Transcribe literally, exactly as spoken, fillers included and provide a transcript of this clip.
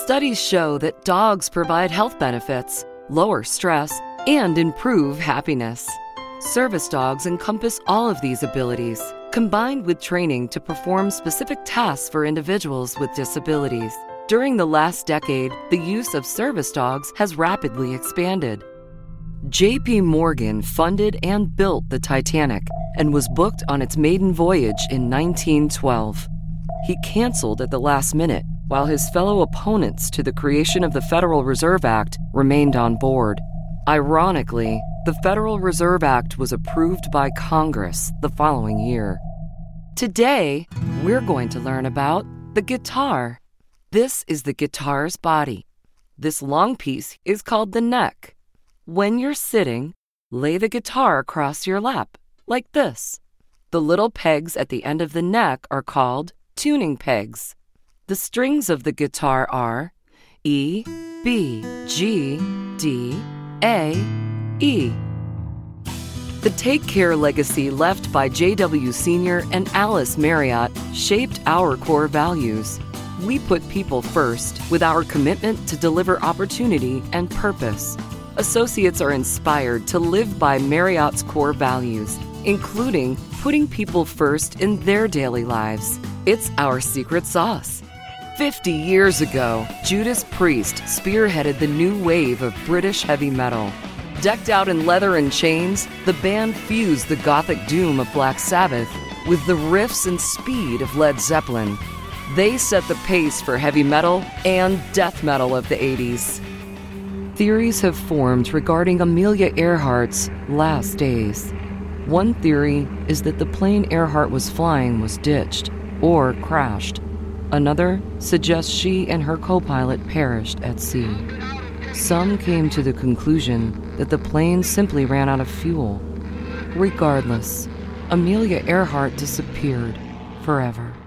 Studies show that dogs provide health benefits, lower stress, and improve happiness. Service dogs encompass all of these abilities, combined with training to perform specific tasks for individuals with disabilities. During the last decade, the use of service dogs has rapidly expanded. J P Morgan funded and built the Titanic and was booked on its maiden voyage in nineteen twelve. He canceled at the last minute, while his fellow opponents to the creation of the Federal Reserve Act remained on board. Ironically, the Federal Reserve Act was approved by Congress the following year. Today, we're going to learn about the guitar. This is the guitar's body. This long piece is called the neck. When you're sitting, lay the guitar across your lap, like this. The little pegs at the end of the neck are called tuning pegs. The strings of the guitar are E, B, G, D, A, E. The Take Care legacy left by J W Senior and Alice Marriott shaped our core values. We put people first with our commitment to deliver opportunity and purpose. Associates are inspired to live by Marriott's core values, including putting people first in their daily lives. It's our secret sauce. Fifty years ago, Judas Priest spearheaded the new wave of British heavy metal. Decked out in leather and chains, the band fused the gothic doom of Black Sabbath with the riffs and speed of Led Zeppelin. They set the pace for heavy metal and death metal of the eighties. Theories have formed regarding Amelia Earhart's last days. One theory is that the plane Earhart was flying was ditched or crashed. Another suggests she and her co-pilot perished at sea. Some came to the conclusion that the plane simply ran out of fuel. Regardless, Amelia Earhart disappeared forever.